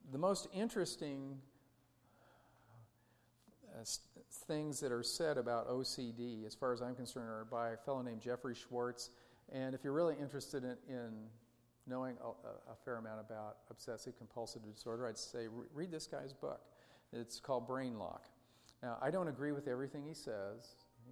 the most interesting things that are said about OCD, as far as I'm concerned, are by a fellow named Jeffrey Schwartz. And if you're really interested in knowing a fair amount about obsessive-compulsive disorder, I'd say read this guy's book. It's called Brain Lock. Now, I don't agree with everything he says,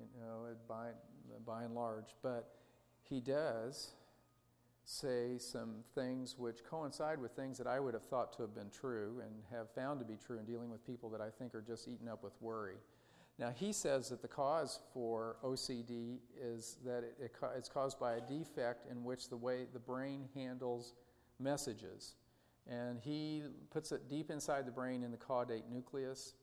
by and large, but he does say some things which coincide with things that I would have thought to have been true and have found to be true in dealing with people that I think are just eaten up with worry. Now, he says that the cause for OCD is that it's caused by a defect in which the way the brain handles messages. And he puts it deep inside the brain in the caudate nucleus.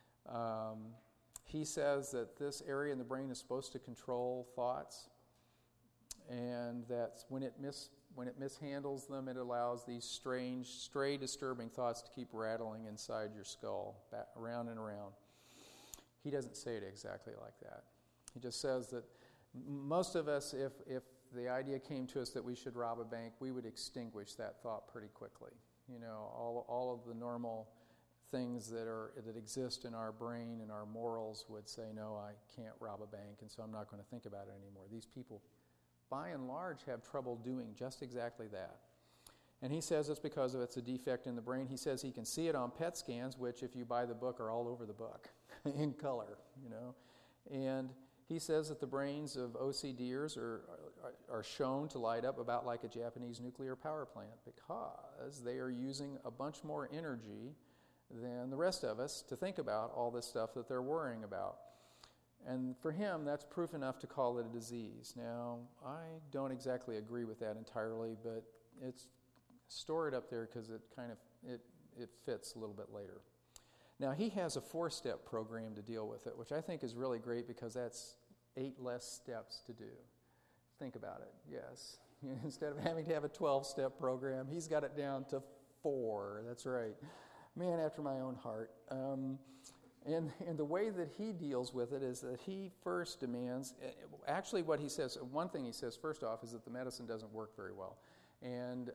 He says that this area in the brain is supposed to control thoughts, and that when it mishandles them, it allows these strange, stray, disturbing thoughts to keep rattling inside your skull, back, around and around. He doesn't say it exactly like that. He just says that most of us, if the idea came to us that we should rob a bank, we would extinguish that thought pretty quickly. All of the normal things that exist in our brain and our morals would say, no, I can't rob a bank, and so I'm not going to think about it anymore. These people, by and large, have trouble doing just exactly that. And he says it's because it's a defect in the brain. He says he can see it on PET scans, which, if you buy the book, are all over the book in color, And he says that the brains of OCDers are shown to light up about like a Japanese nuclear power plant because they are using a bunch more energy than the rest of us to think about all this stuff that they're worrying about. And for him, that's proof enough to call it a disease. Now, I don't exactly agree with that entirely, but it's store it up there because it kind of it fits a little bit later. Now, he has a 4-step program to deal with it, which I think is really great because that's 8 less steps to do. Think about it, yes. Instead of having to have a 12-step program, he's got it down to 4. That's right. Man after my own heart. And the way that he deals with it is that he first demands, actually what he says, one thing he says first off is that the medicine doesn't work very well. And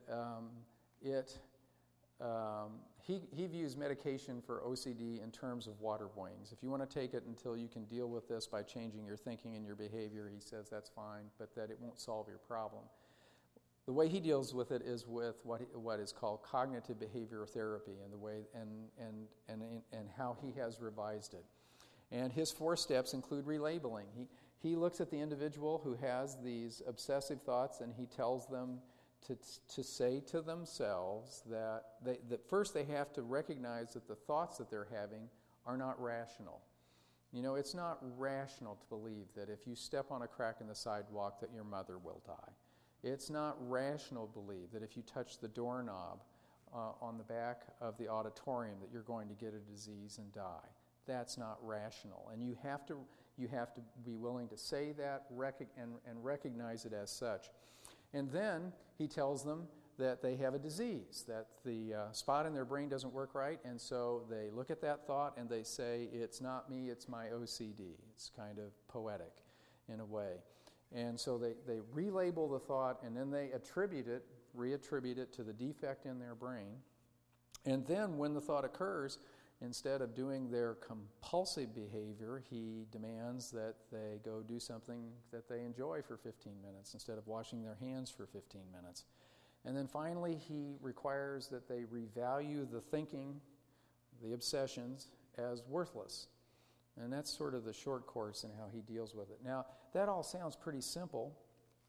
he views medication for OCD in terms of water wings. If you want to take it until you can deal with this by changing your thinking and your behavior, he says that's fine, but that it won't solve your problem. The way he deals with it is with what is called cognitive behavioral therapy, and the way and how he has revised it. And his 4 steps include relabeling. He looks at the individual who has these obsessive thoughts, and he tells them to say to themselves that first they have to recognize that the thoughts that they're having are not rational. It's not rational to believe that if you step on a crack in the sidewalk that your mother will die. It's not rational to believe that if you touch the doorknob on the back of the auditorium that you're going to get a disease and die. That's not rational. And you have to be willing to say that and recognize it as such. And then he tells them that they have a disease, that the spot in their brain doesn't work right, and so they look at that thought and they say, it's not me, it's my OCD. It's kind of poetic in a way. And so they relabel the thought, and then they reattribute it to the defect in their brain. And then when the thought occurs, instead of doing their compulsive behavior, he demands that they go do something that they enjoy for 15 minutes instead of washing their hands for 15 minutes. And then finally, he requires that they revalue the thinking, the obsessions, as worthless. And that's sort of the short course in how he deals with it. Now, that all sounds pretty simple.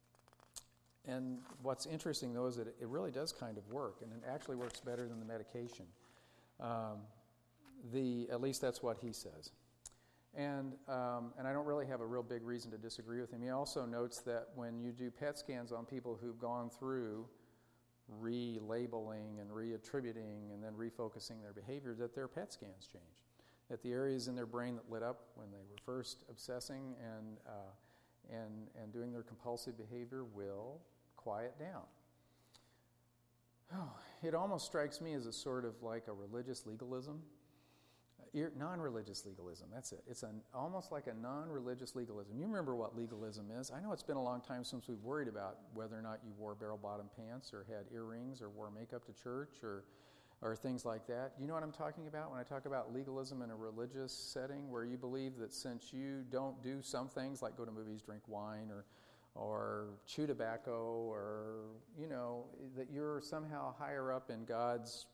And what's interesting, though, is that it really does kind of work, and it actually works better than the medication. At least that's what he says. And I don't really have a real big reason to disagree with him. He also notes that when you do PET scans on people who've gone through relabeling and reattributing and then refocusing their behavior, that their PET scans change. That the areas in their brain that lit up when they were first obsessing and doing their compulsive behavior will quiet down. Oh, it almost strikes me as a sort of like a religious legalism. Non-religious legalism, that's it. It's almost like a non-religious legalism. You remember what legalism is. I know it's been a long time since we've worried about whether or not you wore barrel-bottom pants or had earrings or wore makeup to church or or things like that. You know what I'm talking about when I talk about legalism in a religious setting, where you believe that since you don't do some things like go to movies, drink wine, or chew tobacco, or, that you're somehow higher up in God's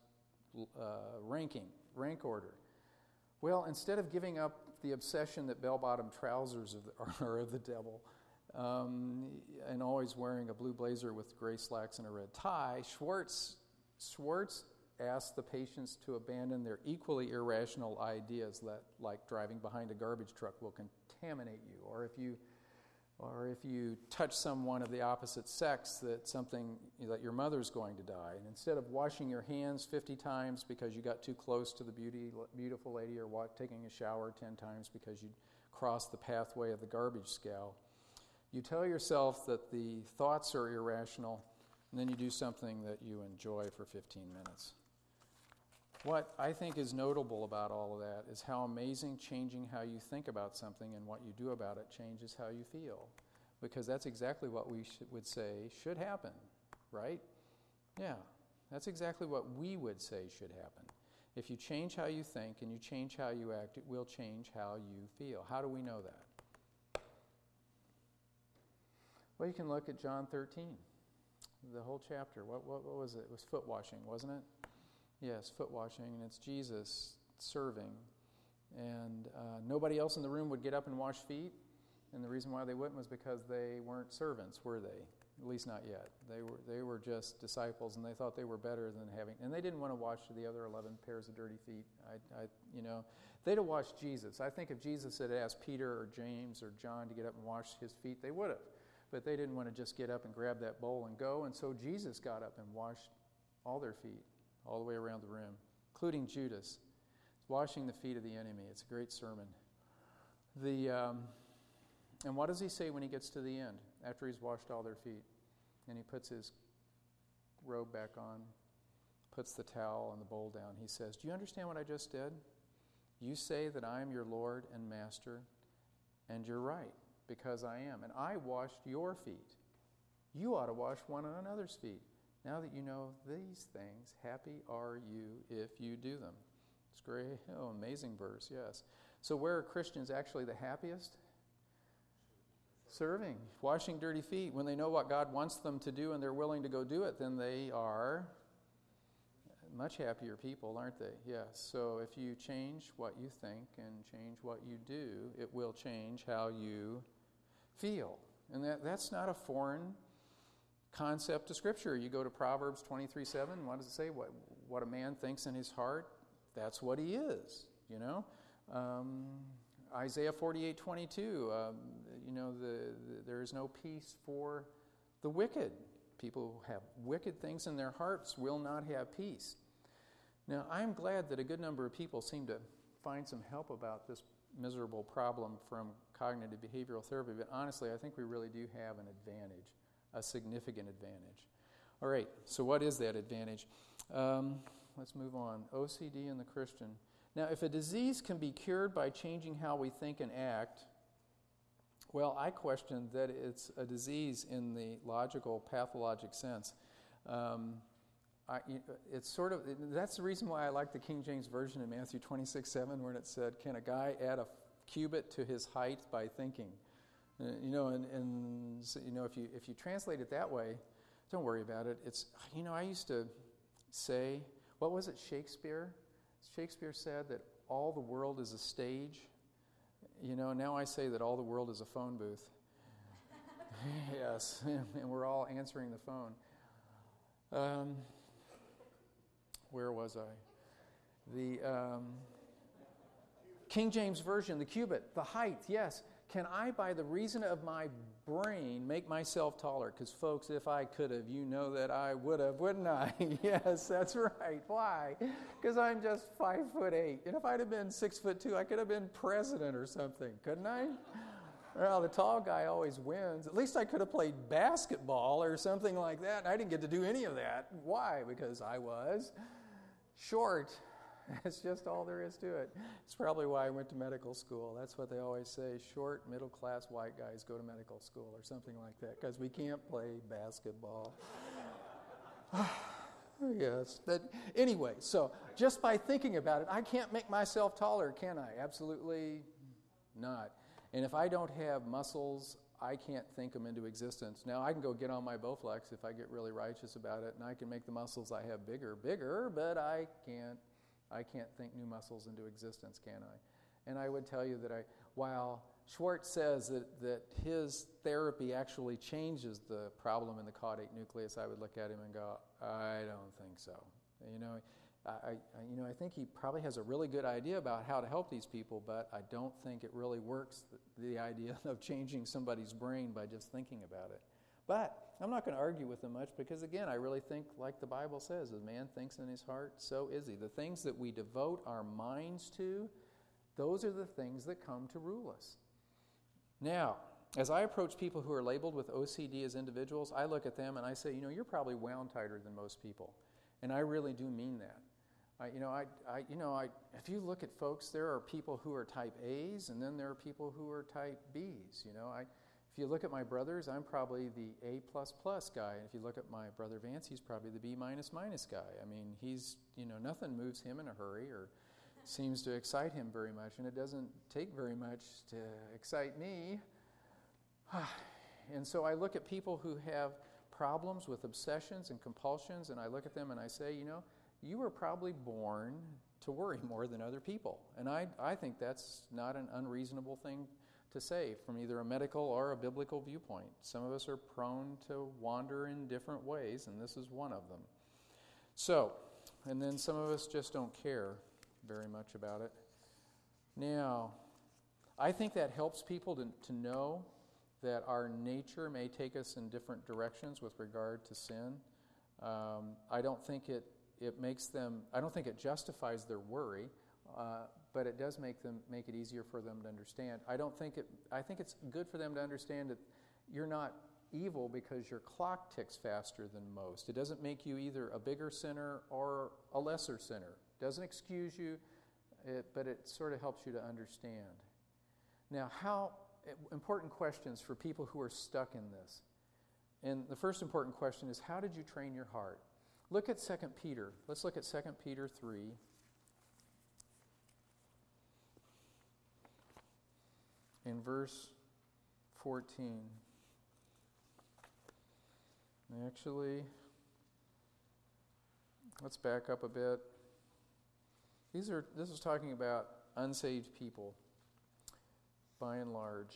rank order. Well, instead of giving up the obsession that bell-bottom trousers are of the devil, and always wearing a blue blazer with gray slacks and a red tie, Schwartz asked the patients to abandon their equally irrational ideas that, like driving behind a garbage truck, will contaminate you, or if you touch someone of the opposite sex, that your mother's going to die. And instead of washing your hands 50 times because you got too close to the beautiful lady, or taking a shower 10 times because you crossed the pathway of the garbage scow, you tell yourself that the thoughts are irrational, and then you do something that you enjoy for 15 minutes. What I think is notable about all of that is how amazing changing how you think about something and what you do about it changes how you feel. Because that's exactly what we would say should happen, right? Yeah, that's exactly what we would say should happen. If you change how you think and you change how you act, it will change how you feel. How do we know that? Well, you can look at John 13, the whole chapter. What was it? It was foot washing, wasn't it? Yes, foot washing, and it's Jesus serving. And nobody else in the room would get up and wash feet. And the reason why they wouldn't was because they weren't servants, were they? At least not yet. They were just disciples, and they thought they were better than having. And they didn't want to wash the other 11 pairs of dirty feet. They'd have washed Jesus. I think if Jesus had asked Peter or James or John to get up and wash his feet, they would have. But they didn't want to just get up and grab that bowl and go. And so Jesus got up and washed all their feet, all the way around the room, including Judas. He's washing the feet of the enemy. It's a great sermon. And what does he say when he gets to the end, after he's washed all their feet? And he puts his robe back on, puts the towel and the bowl down. He says, "Do you understand what I just did? You say that I am your Lord and Master, and you're right, because I am. And I washed your feet. You ought to wash one another's feet. Now that you know these things, happy are you if you do them." It's great. Oh, amazing verse, yes. So where are Christians actually the happiest? Serving, washing dirty feet. When they know what God wants them to do and they're willing to go do it, then they are much happier people, aren't they? Yes. So if you change what you think and change what you do, it will change how you feel. And that's not a foreign concept to Scripture. You go to Proverbs 23:7. What does it say? What a man thinks in his heart, that's what he is. Isaiah 48:22. There is no peace for the wicked. People who have wicked things in their hearts will not have peace. Now, I'm glad that a good number of people seem to find some help about this miserable problem from cognitive behavioral therapy, but honestly, I think we really do have an advantage, a significant advantage. All right, so what is that advantage? Let's move on. OCD and the Christian. Now, if a disease can be cured by changing how we think and act, well, I question that it's a disease in the logical, pathologic sense. That's the reason why I like the King James Version in Matthew 26:7, where it said, "Can a guy add a cubit to his height by thinking?" If you translate it that way, don't worry about it. I used to say, what was it, Shakespeare? Shakespeare said that all the world is a stage. Now I say that all the world is a phone booth. Yes, and we're all answering the phone. Where was I? The King James Version, the cubit, the height, yes. Can I, by the reason of my brain, make myself taller? Because, folks, if I could have, you know that I would have, wouldn't I? Yes, that's right. Why? Because I'm just 5'8". And if I'd have been 6'2", I could have been president or something, couldn't I? Well, the tall guy always wins. At least I could have played basketball or something like that. I didn't get to do any of that. Why? Because I was short. That's just all there is to it. It's probably why I went to medical school. That's what they always say. Short, middle-class white guys go to medical school or something like that, because we can't play basketball. Yes. But anyway, so just by thinking about it, I can't make myself taller, can I? Absolutely not. And if I don't have muscles, I can't think them into existence. Now, I can go get on my Bowflex if I get really righteous about it, and I can make the muscles I have bigger, but I can't think new muscles into existence, can I? And I would tell you that while Schwartz says that his therapy actually changes the problem in the caudate nucleus, I would look at him and go, I don't think so. I think he probably has a really good idea about how to help these people, but I don't think it really works, the idea of changing somebody's brain by just thinking about it. But I'm not going to argue with him much because, again, I really think, like the Bible says, as man thinks in his heart, so is he. The things that we devote our minds to, those are the things that come to rule us. Now, as I approach people who are labeled with OCD as individuals, I look at them and I say, you're probably wound tighter than most people. And I really do mean that. If you look at folks, there are people who are type A's, and then there are people who are type B's. If you look at my brothers, I'm probably the A++ guy. And if you look at my brother Vance, he's probably the B- guy. I mean, he's, nothing moves him in a hurry or seems to excite him very much, and it doesn't take very much to excite me. And so I look at people who have problems with obsessions and compulsions, and I look at them and I say, you were probably born to worry more than other people. And I think that's not an unreasonable thing to say from either a medical or a biblical viewpoint. Some of us are prone to wander in different ways, and this is one of them. So, and then some of us just don't care very much about it. Now, I think that helps people to know that our nature may take us in different directions with regard to sin. I don't think it justifies their worry, but it does make it easier for them to understand. I think it's good for them to understand that you're not evil because your clock ticks faster than most. It doesn't make you either a bigger sinner or a lesser sinner. It doesn't excuse you, but it sort of helps you to understand. Now, important questions for people who are stuck in this. And the first important question is, how did you train your heart? Look at 2 Peter. Let's look at 2 Peter 3. In verse 14. Actually, let's back up a bit. This is talking about unsaved people, by and large.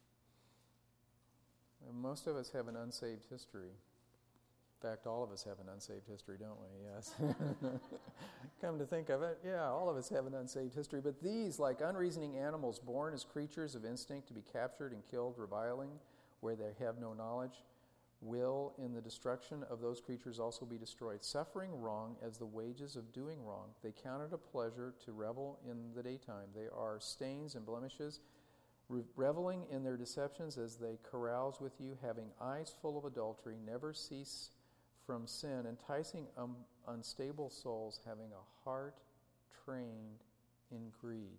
And most of us have an unsaved history. In fact, all of us have an unsaved history, don't we? Yes. Come to think of it, yeah, all of us have an unsaved history. But these, like unreasoning animals born as creatures of instinct to be captured and killed, reviling where they have no knowledge, will in the destruction of those creatures also be destroyed, suffering wrong as the wages of doing wrong. They count it a pleasure to revel in the daytime. They are stains and blemishes, reveling in their deceptions as they carouse with you, having eyes full of adultery, never cease from sin, enticing unstable souls, having a heart trained in greed.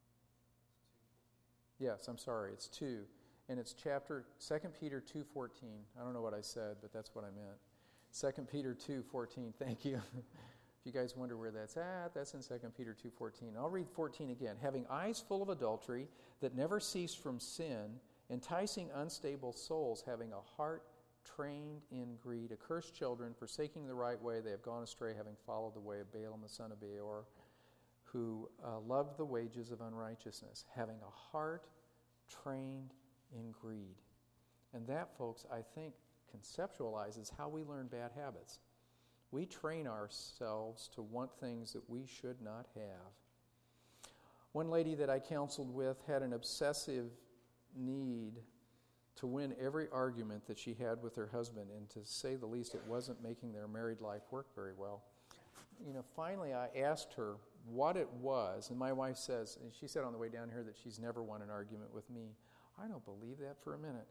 Yes, I'm sorry, it's 2. And it's 2 Peter 2:14. I don't know what I said, but that's what I meant. 2 Peter 2:14, thank you. If you guys wonder where that's at, that's in 2 Peter 2:14. I'll read 14 again. Having eyes full of adultery that never cease from sin, enticing unstable souls, having a heart trained in greed, accursed children, forsaking the right way, they have gone astray, having followed the way of Balaam the son of Beor, who loved the wages of unrighteousness, having a heart trained in greed. And that, folks, I think conceptualizes how we learn bad habits. We train ourselves to want things that we should not have. One lady that I counseled with had an obsessive need to win every argument that she had with her husband, and to say the least, it wasn't making their married life work very well. Finally I asked her what it was, and my wife says, and she said on the way down here that she's never won an argument with me. I don't believe that for a minute.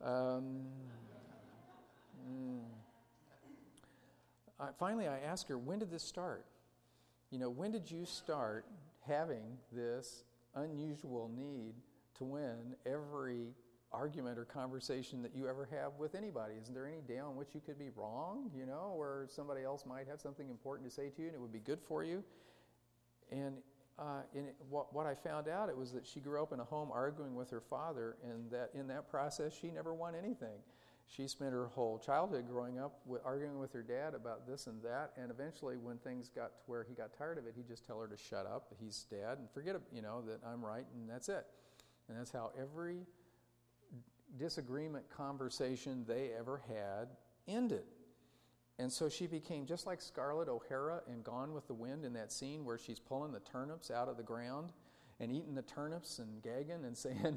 Finally, I asked her, when did this start? When did you start having this unusual need to win every argument or conversation that you ever have with anybody. Isn't there any day on which you could be wrong, where somebody else might have something important to say to you and it would be good for you? And what I found out, it was that she grew up in a home arguing with her father, and that in that process she never won anything. She spent her whole childhood growing up arguing with her dad about this and that, and eventually when things got to where he got tired of it, he'd just tell her to shut up, he's dad, and forget it, that I'm right, and that's it. And that's how every disagreement conversation they ever had ended. And so she became just like Scarlett O'Hara in Gone with the Wind, in that scene where she's pulling the turnips out of the ground and eating the turnips and gagging and saying,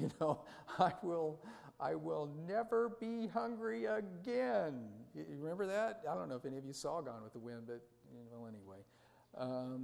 I will never be hungry again. You remember that? I don't know if any of you saw Gone with the Wind, but anyway.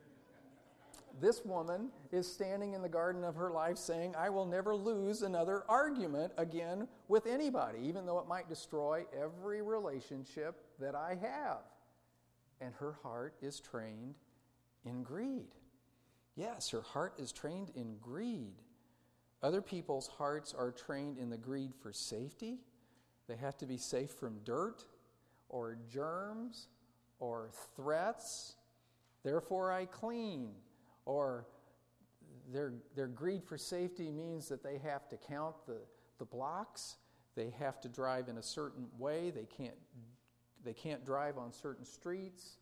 This woman is standing in the garden of her life saying, I will never lose another argument again with anybody, even though it might destroy every relationship that I have. And her heart is trained in greed. Yes, her heart is trained in greed. Other people's hearts are trained in the greed for safety. They have to be safe from dirt or germs or threats. Therefore I clean. Or their greed for safety means that they have to count the blocks. They have to drive in a certain way. They can't drive on certain streets.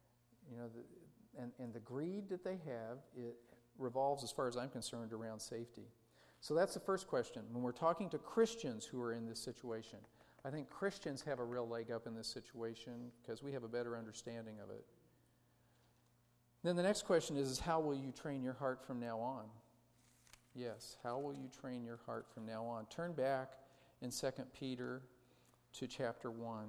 And the greed that they have, it revolves, as far as I'm concerned, around safety. So that's the first question. When we're talking to Christians who are in this situation, I think Christians have a real leg up in this situation because we have a better understanding of it. Then the next question is how will you train your heart from now on? Yes, how will you train your heart from now on? Turn back in 2 Peter to chapter 1.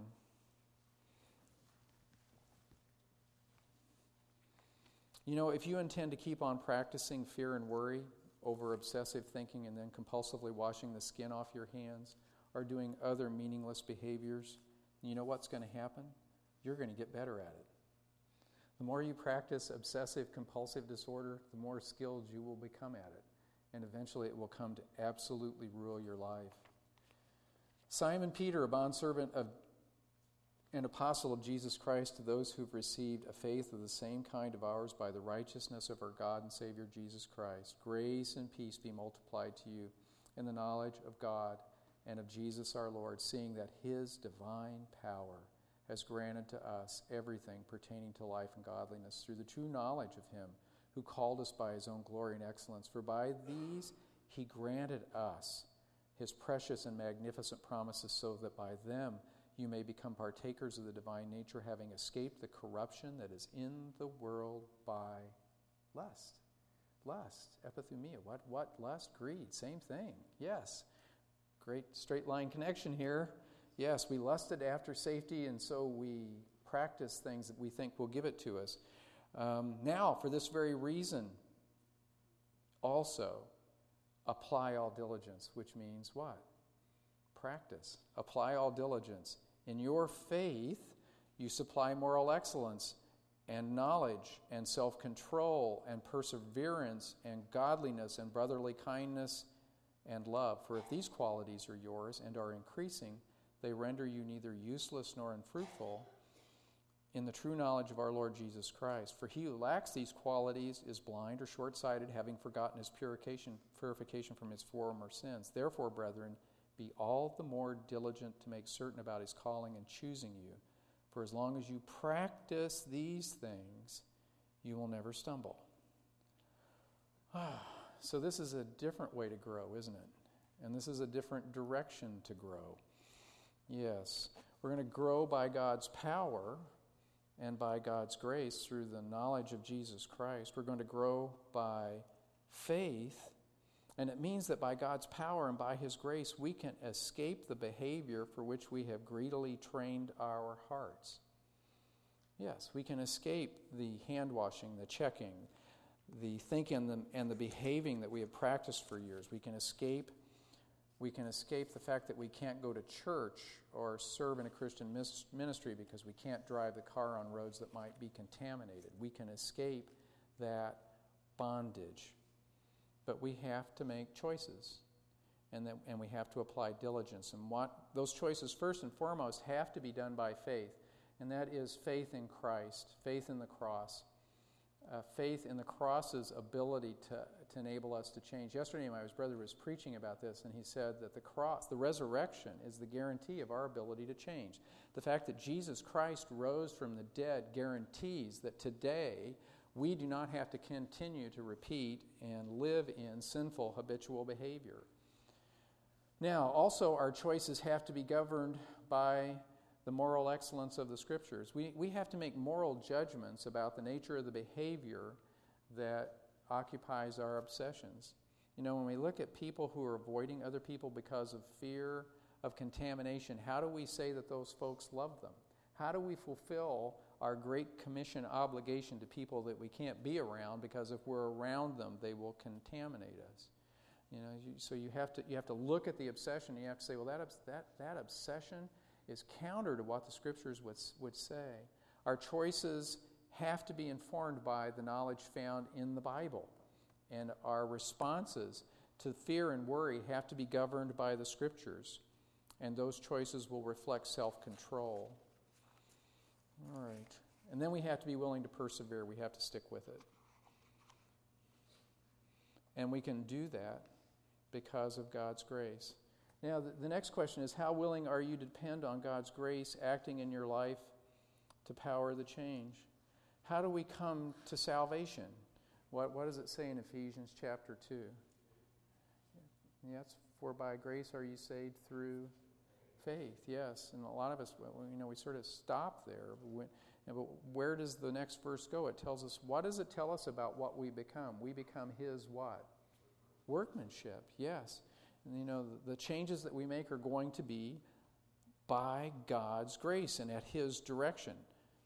If you intend to keep on practicing fear and worry over obsessive thinking and then compulsively washing the skin off your hands or doing other meaningless behaviors, you know what's going to happen? You're going to get better at it. The more you practice obsessive-compulsive disorder, the more skilled you will become at it. And eventually it will come to absolutely rule your life. Simon Peter, a bondservant of an apostle of Jesus Christ, to those who've received a faith of the same kind of ours by the righteousness of our God and Savior Jesus Christ, grace and peace be multiplied to you in the knowledge of God and of Jesus our Lord, seeing that His divine power has granted to us everything pertaining to life and godliness through the true knowledge of Him who called us by His own glory and excellence. For by these He granted us His precious and magnificent promises, so that by them you may become partakers of the divine nature, having escaped the corruption that is in the world by lust. Lust, epithumia. What? Lust, greed, same thing. Yes. Great straight line connection here. Yes, we lusted after safety, and so we practice things that we think will give it to us. Now, for this very reason, also apply all diligence, which means what? Practice. Apply all diligence. In your faith, you supply moral excellence and knowledge and self-control and perseverance and godliness and brotherly kindness and love. For if these qualities are yours and are increasing, they render you neither useless nor unfruitful in the true knowledge of our Lord Jesus Christ. For he who lacks these qualities is blind or short-sighted, having forgotten his purification from his former sins. Therefore, brethren, be all the more diligent to make certain about his calling and choosing you. For as long as you practice these things, you will never stumble. So this is a different way to grow, isn't it? And this is a different direction to grow. Yes, we're going to grow by God's power and by God's grace through the knowledge of Jesus Christ. We're going to grow by faith, and it means that by God's power and by His grace, we can escape the behavior for which we have greedily trained our hearts. Yes, we can escape the hand-washing, the checking, the thinking and the behaving that we have practiced for years. We can escape the fact that we can't go to church or serve in a Christian ministry because we can't drive the car on roads that might be contaminated. We can escape that bondage. But we have to make choices. and we have to apply diligence. And those choices, first and foremost, have to be done by faith, and that is faith in Christ, faith in the cross, faith in the cross's ability to enable us to change. Yesterday, my brother was preaching about this, and he said that the cross, the resurrection, is the guarantee of our ability to change. The fact that Jesus Christ rose from the dead guarantees that today we do not have to continue to repeat and live in sinful habitual behavior. Now, also, our choices have to be governed by the moral excellence of the Scriptures. We have to make moral judgments about the nature of the behavior that occupies our obsessions. You know, when we look at people who are avoiding other people because of fear of contamination, how do we say that those folks love them? How do we fulfill our Great Commission obligation to people that we can't be around, because if we're around them, they will contaminate us? You know, so you have to look at the obsession. And you have to say, well, that obsession is counter to what the Scriptures would say. Our choices have to be informed by the knowledge found in the Bible, and our responses to fear and worry have to be governed by the Scriptures, and those choices will reflect self-control. All right. And then we have to be willing to persevere. We have to stick with it. And we can do that because of God's grace. Now, the next question is, how willing are you to depend on God's grace acting in your life to power the change? How do we come to salvation? What does it say in Ephesians chapter 2? Yes, for by grace are you saved through faith, yes. And a lot of us, we sort of stop there. But where does the next verse go? It tells us, what does it tell us about what we become? We become His what? Workmanship, yes. And the changes that we make are going to be by God's grace and at His direction.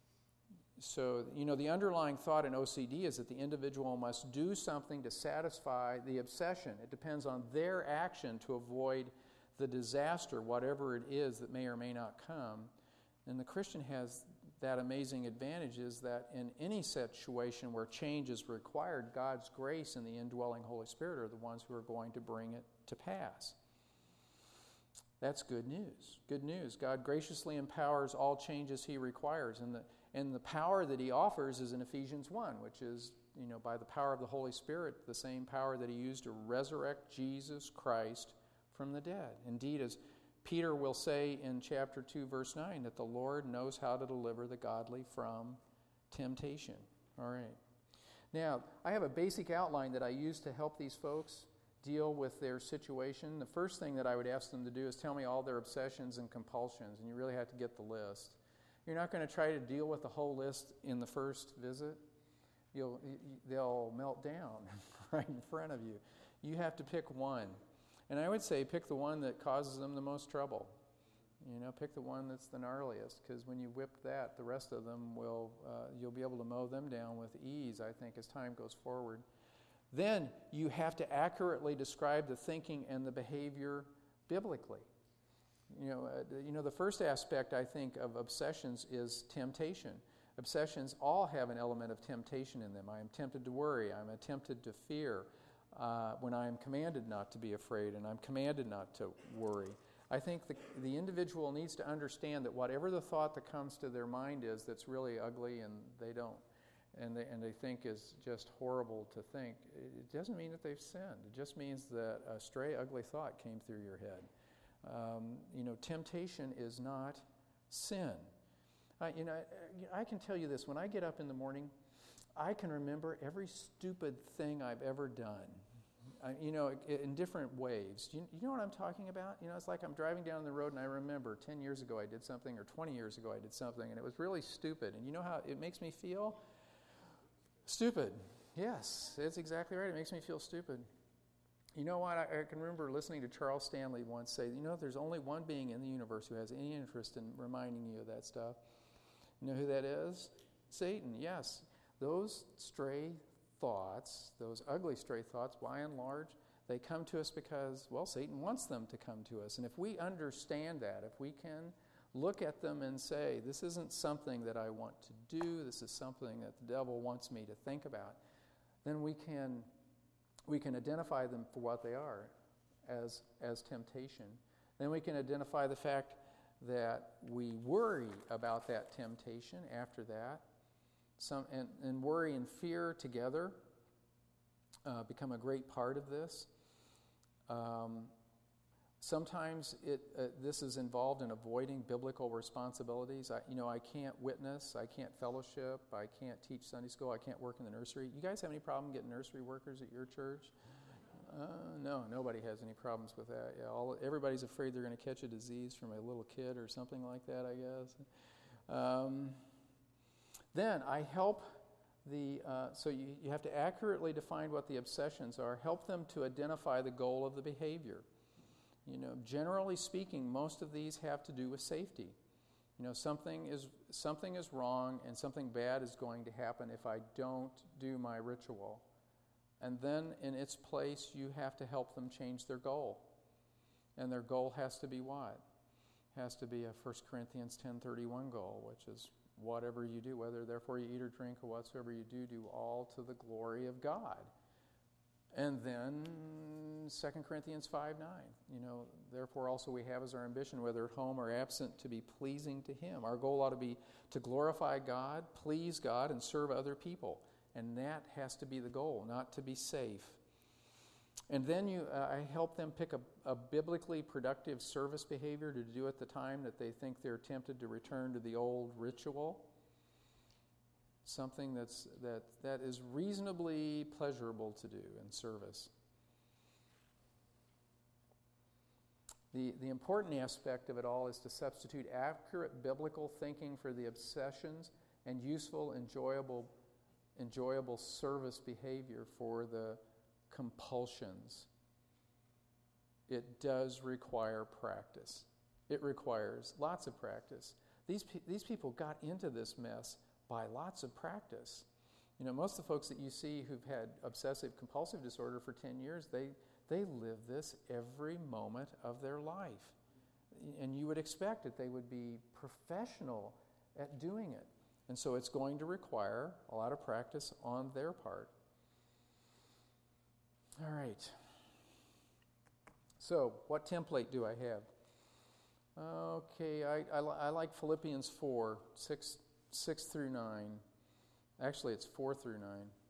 So, the underlying thought in OCD is that the individual must do something to satisfy the obsession. It depends on their action to avoid the disaster, whatever it is that may or may not come. And the Christian has that amazing advantage, is that in any situation where change is required, God's grace and the indwelling Holy Spirit are the ones who are going to bring it to pass. That's good news. Good news. God graciously empowers all changes He requires. And the power that He offers is in Ephesians 1, which is, by the power of the Holy Spirit, the same power that He used to resurrect Jesus Christ from the dead. Indeed, as Peter will say in chapter 2, verse 9, that the Lord knows how to deliver the godly from temptation. All right. Now, I have a basic outline that I use to help these folks deal with their situation. The first thing that I would ask them to do is tell me all their obsessions and compulsions, and you really have to get the list. You're not going to try to deal with the whole list in the first visit. They'll melt down right in front of you. You have to pick one. And I would say pick the one that causes them the most trouble. Pick the one that's the gnarliest, because when you whip that, the rest of them you'll be able to mow them down with ease, I think, as time goes forward. Then you have to accurately describe the thinking and the behavior biblically. The first aspect, I think, of obsessions is temptation. Obsessions all have an element of temptation in them. I am tempted to worry. I'm tempted to fear. When I am commanded not to be afraid, and I'm commanded not to worry. I think the individual needs to understand that whatever the thought that comes to their mind is that's really ugly and they think is just horrible to think, it doesn't mean that they've sinned. It just means that a stray, ugly thought came through your head. Temptation is not sin. I can tell you this. When I get up in the morning, I can remember every stupid thing I've ever done, in different waves. You know what I'm talking about? It's like I'm driving down the road and I remember 10 years ago I did something, or 20 years ago I did something, and it was really stupid. And you know how it makes me feel? Stupid. Yes, it's exactly right. It makes me feel stupid. You know what? I can remember listening to Charles Stanley once say, there's only one being in the universe who has any interest in reminding you of that stuff. You know who that is? Satan, yes. Those stray thoughts, those ugly stray thoughts, by and large, they come to us because, Satan wants them to come to us. And if we understand that, if we can look at them and say, this isn't something that I want to do, this is something that the devil wants me to think about, then we can identify them for what they are. as temptation. Then we can identify the fact that we worry about that temptation after that. And worry and fear together become a great part of this. Sometimes this is involved in avoiding biblical responsibilities. I can't witness, I can't fellowship, I can't teach Sunday school, I can't work in the nursery. You guys have any problem getting nursery workers at your church? No, nobody has any problems with that. Yeah, everybody's afraid they're going to catch a disease from a little kid or something like that, I guess. Then I help so you have to accurately define what the obsessions are, help them to identify the goal of the behavior. Generally speaking, most of these have to do with safety. Something is wrong and something bad is going to happen if I don't do my ritual. And then in its place, you have to help them change their goal. And their goal has to be what? Has to be a 1 Corinthians 10:31 goal, which is whatever you do, whether therefore you eat or drink or whatsoever you do, do all to the glory of God. And then 2 Corinthians 5:9, therefore also we have as our ambition, whether at home or absent, to be pleasing to Him. Our goal ought to be to glorify God, please God, and serve other people. And that has to be the goal, not to be safe. And then I help them pick a biblically productive service behavior to do at the time that they think they're tempted to return to the old ritual. Something that is reasonably pleasurable to do in service. The important aspect of it all is to substitute accurate biblical thinking for the obsessions and useful, enjoyable service behavior for the compulsions. It does require practice. It requires lots of practice. These people got into this mess by lots of practice. Most of the folks that you see who've had obsessive compulsive disorder for 10 years, they live this every moment of their life. And you would expect that they would be professional at doing it. And so it's going to require a lot of practice on their part. All right. So, what template do I have? Okay, I like Philippians 4, 6 through 9. Actually, it's 4 through 9.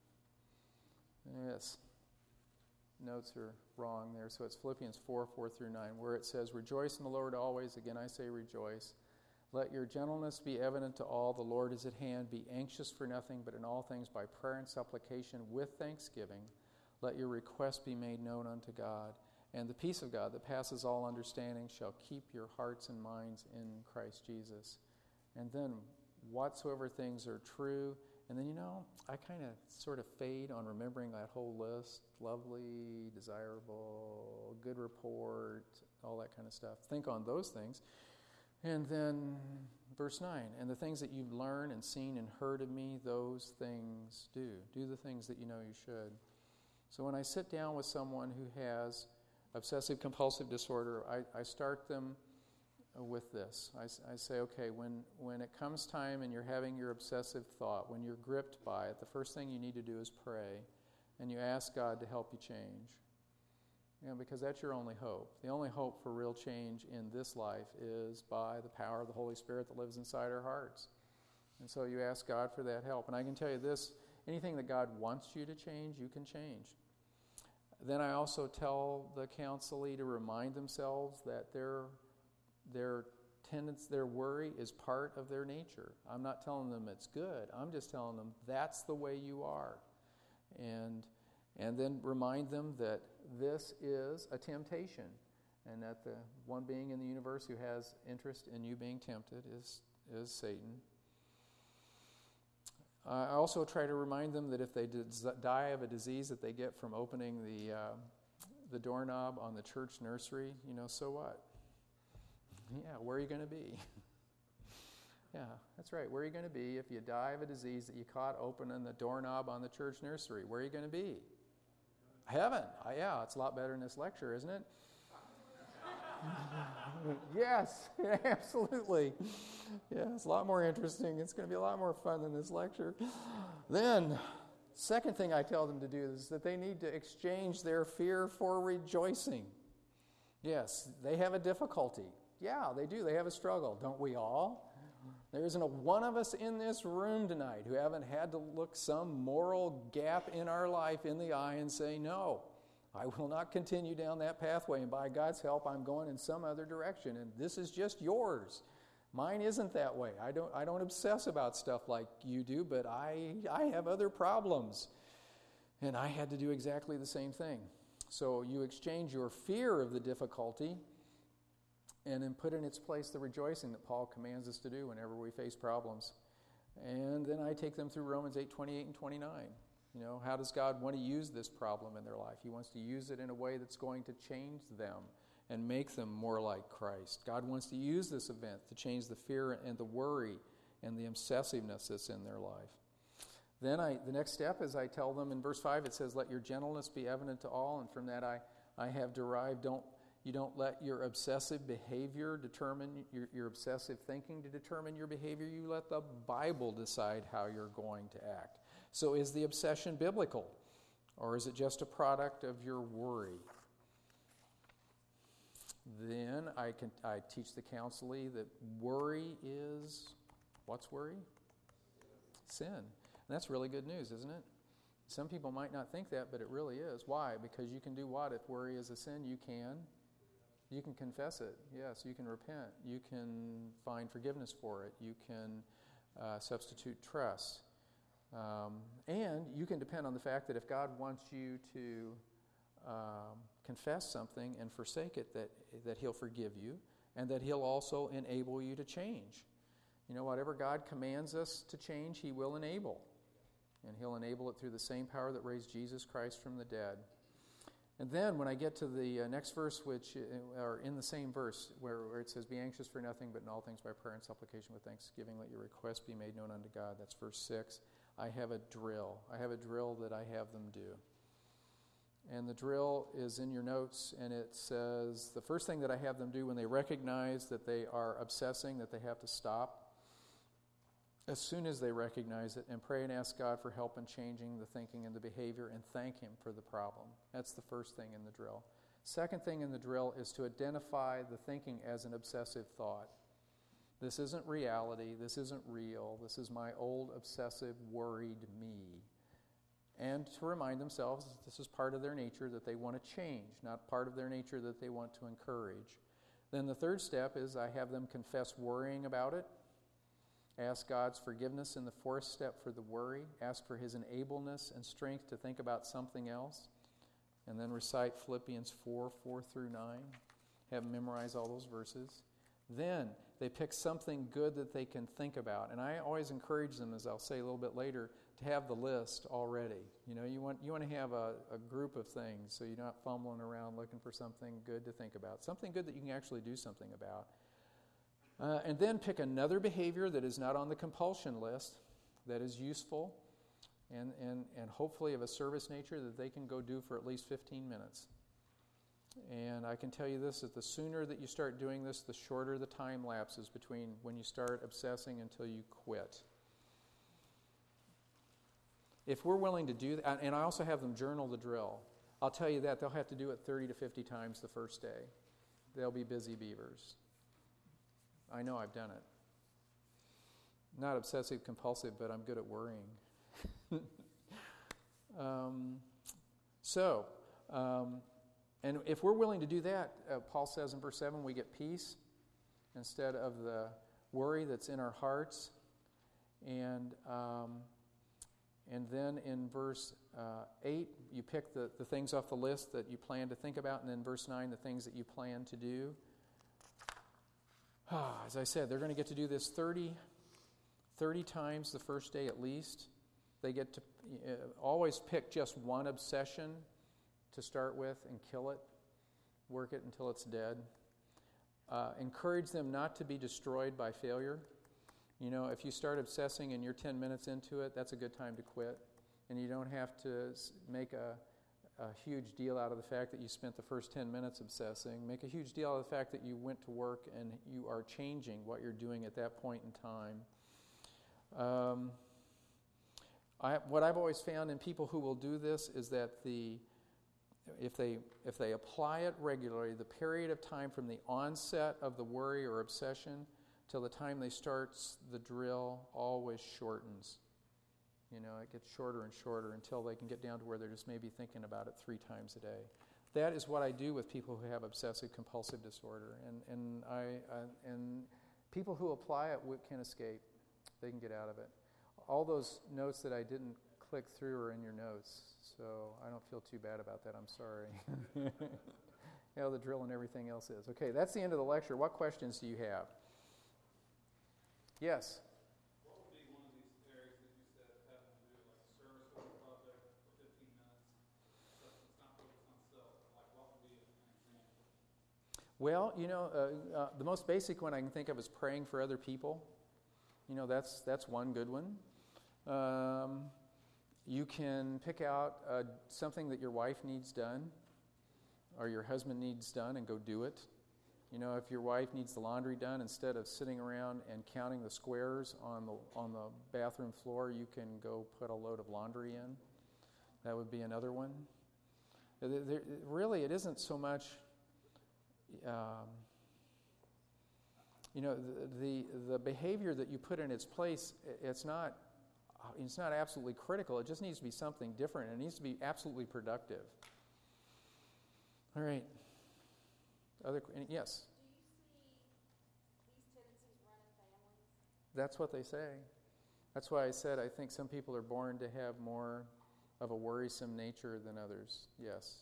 Yes. Notes are wrong there. So it's Philippians 4 through 9, where it says, "Rejoice in the Lord always." Again, I say rejoice. "Let your gentleness be evident to all. The Lord is at hand. Be anxious for nothing, but in all things by prayer and supplication with thanksgiving. Let your requests be made known unto God. And the peace of God that passes all understanding shall keep your hearts and minds in Christ Jesus." And then whatsoever things are true. And then, I kind of sort of fade on remembering that whole list. Lovely, desirable, good report, all that kind of stuff. Think on those things. And then verse 9, "And the things that you've learned and seen and heard of me, those things do." Do the things that you know you should. So when I sit down with someone who has obsessive compulsive disorder, I start them with this. I say, okay, when it comes time and you're having your obsessive thought, when you're gripped by it, the first thing you need to do is pray, and you ask God to help you change. Because that's your only hope. The only hope for real change in this life is by the power of the Holy Spirit that lives inside our hearts. And so you ask God for that help. And I can tell you this, anything that God wants you to change, you can change. Then I also tell the counselee to remind themselves that their worry is part of their nature. I'm not telling them it's good. I'm just telling them that's the way you are. And then remind them that this is a temptation, and that the one being in the universe who has interest in you being tempted is Satan. I also try to remind them that if they die of a disease that they get from opening the doorknob on the church nursery, so what? Yeah, where are you going to be? Yeah, that's right. Where are you going to be if you die of a disease that you caught opening the doorknob on the church nursery? Where are you going to be? Heaven. Yeah, it's a lot better than this lecture, isn't it? Yes, absolutely. Yeah, it's a lot more interesting. It's going to be a lot more fun than this lecture. Then, second thing I tell them to do is that they need to exchange their fear for rejoicing. Yes, they have a difficulty. Yeah, they do. They have a struggle. Don't we all? There isn't a one of us in this room tonight who haven't had to look some moral gap in our life in the eye and say, no, I will not continue down that pathway, and by God's help, I'm going in some other direction, and this is just yours. Mine isn't that way. I don't obsess about stuff like you do, but I have other problems. And I had to do exactly the same thing. So you exchange your fear of the difficulty and then put in its place the rejoicing that Paul commands us to do whenever we face problems. And then I take them through Romans 8:28 and 29. You know, how does God want to use this problem in their life? He wants to use it in a way that's going to change them and make them more like Christ. God wants to use this event to change the fear and the worry and the obsessiveness that's in their life. Then the next step is I tell them in verse 5, it says, let your gentleness be evident to all. And from that I have derived, you don't let your obsessive behavior determine, your obsessive thinking to determine your behavior. You let the Bible decide how you're going to act. So is the obsession biblical? Or is it just a product of your worry? Then I teach the counselee that worry is, what's worry? Sin. And that's really good news, isn't it? Some people might not think that, but it really is. Why? Because you can do what? If worry is a sin, you can confess it. Yes, you can repent. You can find forgiveness for it. You can substitute trust. And you can depend on the fact that if God wants you to confess something and forsake it, that He'll forgive you and that He'll also enable you to change. You know, whatever God commands us to change, He will enable. And He'll enable it through the same power that raised Jesus Christ from the dead. And then when I get to the next verse, which are in the same verse, where it says, be anxious for nothing, but in all things by prayer and supplication with thanksgiving, let your requests be made known unto God. That's verse 6. I have a drill. I have a drill that I have them do. And the drill is in your notes, and it says, the first thing that I have them do when they recognize that they are obsessing, that they have to stop, as soon as they recognize it, and pray and ask God for help in changing the thinking and the behavior and thank Him for the problem. That's the first thing in the drill. Second thing in the drill is to identify the thinking as an obsessive thought. This isn't reality. This isn't real. This is my old obsessive, worried me. And to remind themselves that this is part of their nature that they want to change, not part of their nature that they want to encourage. Then the third step is I have them confess worrying about it. Ask God's forgiveness in the fourth step for the worry. Ask for His enableness and strength to think about something else. And then recite Philippians 4 through 9. Have them memorize all those verses. Then they pick something good that they can think about. And I always encourage them, as I'll say a little bit later, to have the list already. You know, you want to have a group of things so you're not fumbling around looking for something good to think about. Something good that you can actually do something about. And then pick another behavior that is not on the compulsion list, that is useful, and hopefully of a service nature that they can go do for at least 15 minutes. And I can tell you this, that the sooner that you start doing this, the shorter the time lapses between when you start obsessing until you quit. If we're willing to do that, and I also have them journal the drill, I'll tell you that they'll have to do it 30 to 50 times the first day. They'll be busy beavers. I know I've done it. Not obsessive compulsive, but I'm good at worrying. And if we're willing to do that, Paul says in verse 7, we get peace instead of the worry that's in our hearts. And then in verse 8, you pick the things off the list that you plan to think about. And then verse 9, the things that you plan to do. As I said, they're going to get to do this 30 times the first day at least. They get to always pick just one obsession to start with and kill it. Work it until it's dead. Encourage them not to be destroyed by failure. You know, if you start obsessing and you're 10 minutes into it, that's a good time to quit. And you don't have to make a huge deal out of the fact that you spent the first 10 minutes obsessing. Make a huge deal out of the fact that you went to work and you are changing what you're doing at that point in time. What I've always found in people who will do this is that if they apply it regularly, the period of time from the onset of the worry or obsession till the time they start the drill always shortens. You know, it gets shorter and shorter until they can get down to where they're just maybe thinking about it 3 times a day. That is what I do with people who have obsessive compulsive disorder, and people who apply it can escape. They can get out of it. All those notes that I didn't click through are in your notes, so I don't feel too bad about that. I'm sorry. You know, the drill and everything else is. Okay, that's the end of the lecture. What questions do you have? Yes? What would be one of these areas that you said having to do like a service or a project for 15 minutes, stuff that's not focused on self? Like what would be an example? Well, you know, the most basic one I can think of is praying for other people. You know, that's one good one. You can pick out something that your wife needs done or your husband needs done and go do it. You know, if your wife needs the laundry done, instead of sitting around and counting the squares on the bathroom floor, you can go put a load of laundry in. That would be another one. Really, it isn't so much... you know, the behavior that you put in its place, it's not absolutely critical. It just needs to be something different. It needs to be absolutely productive. All right. Yes? Do you see these tendencies run in families? That's what they say. That's why I said I think some people are born to have more of a worrisome nature than others. Yes.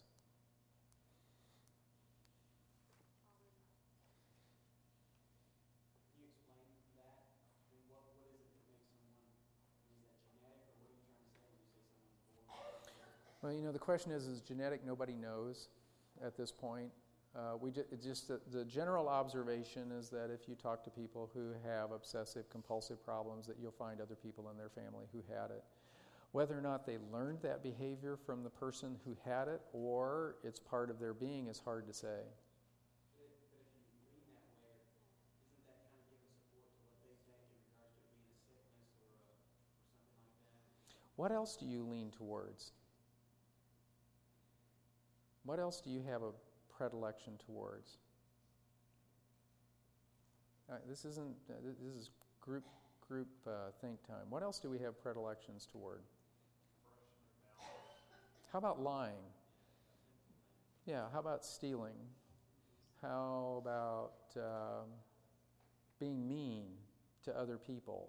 Well, you know, the question is genetic? Nobody knows at this point. The general observation is that if you talk to people who have obsessive compulsive problems, that you'll find other people in their family who had it. Whether or not they learned that behavior from the person who had it or it's part of their being is hard to say. But if you lean that way, isn't that kind of giving support to what they think in regards to it being a sickness or something like that? What else do you lean towards? What else do you have a predilection towards? This is group think time. What else do we have predilections toward? How about lying? Yeah, how about stealing? How about being mean to other people?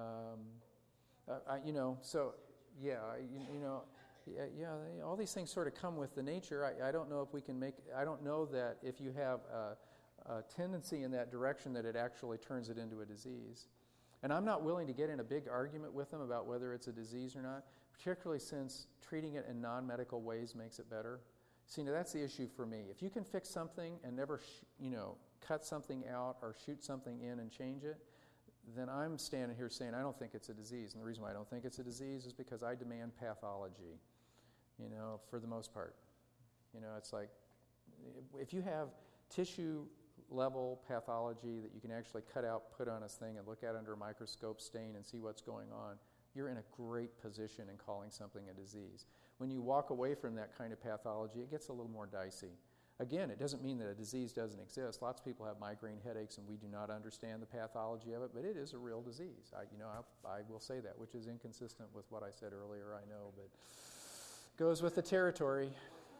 All these things sort of come with the nature. I don't know if we can I don't know that if you have a tendency in that direction that it actually turns it into a disease. And I'm not willing to get in a big argument with them about whether it's a disease or not, particularly since treating it in non-medical ways makes it better. See, now that's the issue for me. If you can fix something and never, cut something out or shoot something in and change it, then I'm standing here saying I don't think it's a disease. And the reason why I don't think it's a disease is because I demand pathology, for the most part. It's like if you have tissue-level pathology that you can actually cut out, put on a thing, and look at under a microscope, stain, and see what's going on, you're in a great position in calling something a disease. When you walk away from that kind of pathology, it gets a little more dicey. Again, it doesn't mean that a disease doesn't exist. Lots of people have migraine headaches, and we do not understand the pathology of it, but it is a real disease. I will say that, which is inconsistent with what I said earlier, I know, but goes with the territory.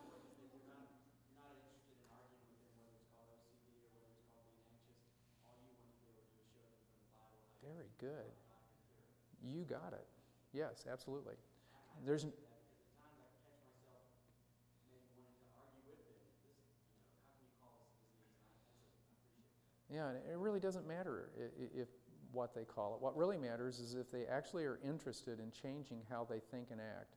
Very good. You got it. Yes, absolutely. There's... Yeah, and it really doesn't matter if what they call it. What really matters is if they actually are interested in changing how they think and act.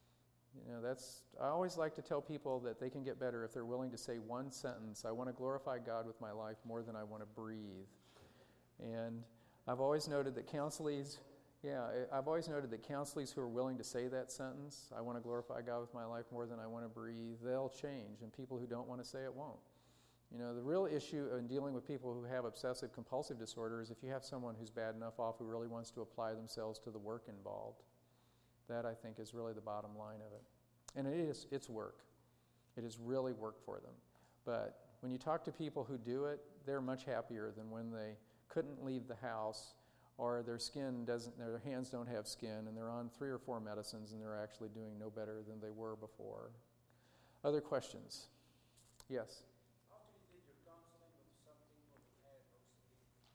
I always like to tell people that they can get better if they're willing to say one sentence: I want to glorify God with my life more than I want to breathe. And I've always noted that counselees who are willing to say that sentence, I want to glorify God with my life more than I want to breathe, they'll change, and people who don't want to say it won't. The real issue in dealing with people who have obsessive compulsive disorder is if you have someone who's bad enough off who really wants to apply themselves to the work involved. That, I think, is really the bottom line of it. And it's work. It has really worked for them. But when you talk to people who do it, they're much happier than when they couldn't leave the house, or their hands don't have skin, and they're on 3 or 4 medicines, and they're actually doing no better than they were before. Other questions? Yes? After you did your counseling with some people who had OCD,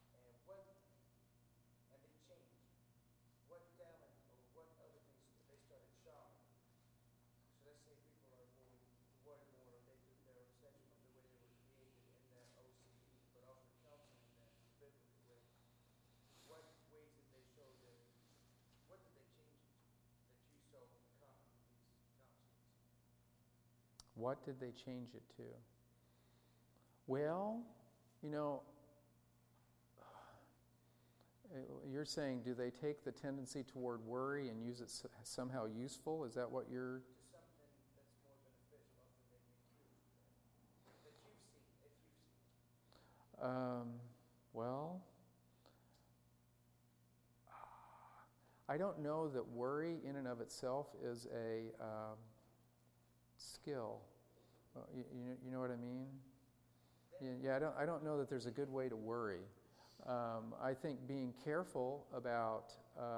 and they changed, what talent or what other things they started showing? So let's say people are going to worry more, or they took their obsession of the way they were created in their OCD, but after counseling them the biblical way, what ways did they show that, what did they change it to, that you saw common in these counselings? What did they change it to? Well, you're saying, do they take the tendency toward worry and use it somehow useful? Is that what you're... To something that's more beneficial after they recruit that you've seen, if you've seen it. Well, I don't know that worry in and of itself is a skill. You know what I mean? Yeah, I don't know that there's a good way to worry. I think being careful about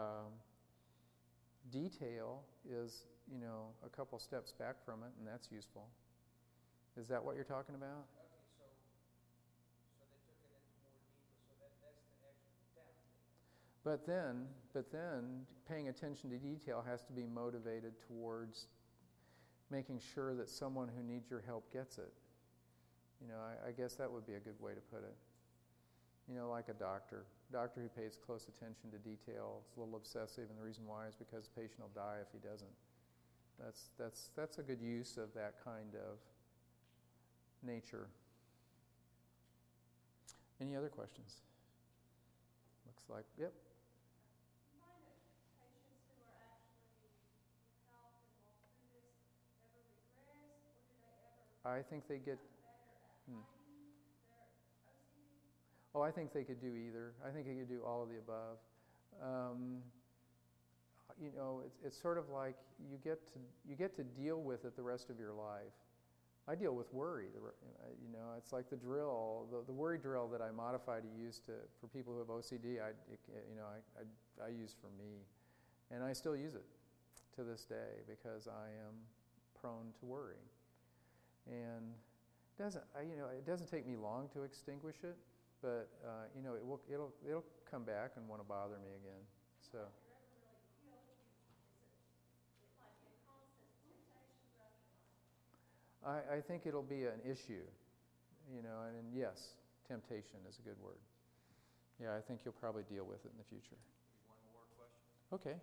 detail is, a couple steps back from it, and that's useful. Is that what you're talking about? Okay, so they took it into more detail, so that's the actual talent. But then, paying attention to detail has to be motivated towards making sure that someone who needs your help gets it. I guess that would be a good way to put it. Like a doctor who pays close attention to detail. It's a little obsessive, and the reason why is because the patient will die if he doesn't. That's a good use of that kind of nature. Any other questions? Looks like, yep. Do you find that patients who are actually helped and walk through this ever regress, or do they ever I think they get... become better at hiding their OCD? Oh, I think they could do either. I think they could do all of the above. It's sort of like you get to deal with it the rest of your life. I deal with worry. It's like the drill, the worry drill that I modify to use for people who have OCD. I use for me, and I still use it to this day because I am prone to worry. And it doesn't take me long to extinguish it, but it'll come back and want to bother me again. So. I think it'll be an issue, and yes, temptation is a good word. Yeah, I think you'll probably deal with it in the future. One more question. Okay.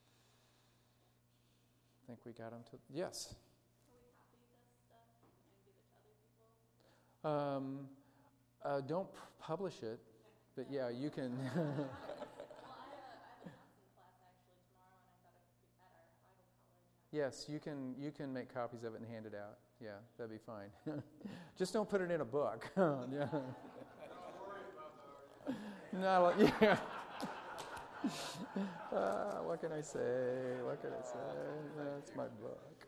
I think we got them to... Yes? Can we copy this stuff and give it to other people? Don't publish it, but yeah, you can... Well, I have a counseling class actually tomorrow, and I thought it would be at our Bible college. Yes, you can make copies of it and hand it out. Yeah, that'd be fine. Just don't put it in a book. Yeah. Don't worry about that. No, yeah. What can I say? That's my book.